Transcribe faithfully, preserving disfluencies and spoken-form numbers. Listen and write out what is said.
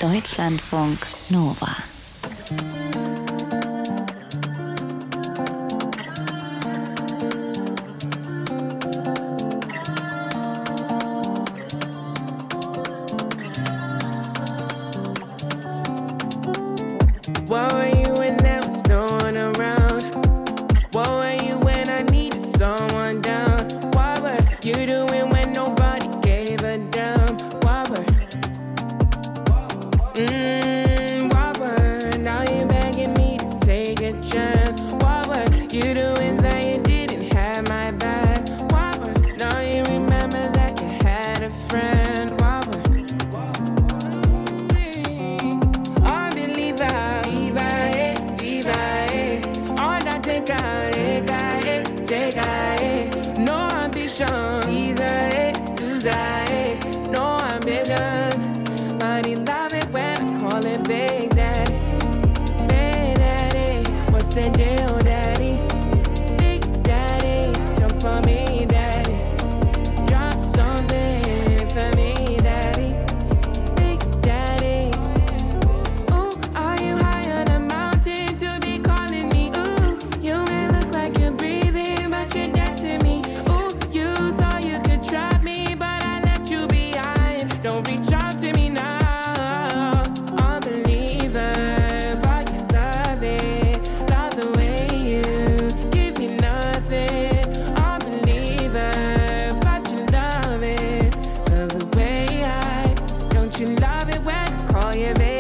Deutschlandfunk Nova. What were you when there was no one around? What were you when I needed someone down? What were you doing when nobody gave a damn? What were, mmm, what were, now you're begging me to take a chance. What were you doing that you didn't have my back? What were, now you remember that you had a friend? What were, unbeliever. Take a, take a, no ambition, he's a, lose a, no ambition, but he love it when I call him Big Daddy, Big Daddy, what's the deal, Daddy, Big Daddy, jump for me, Daddy, drop something for me, Daddy, Big Daddy, ooh, are you high on a mountain to be calling me, ooh, you may look like you're breathing, but you're dead to me. Ooh, you thought you could trap me, but I left you behind. Don't reach out to me now. Unbeliever, but you love it. Love the way you give me nothing. Unbeliever, but you love it. Love the way I, don't you love it when I call you baby?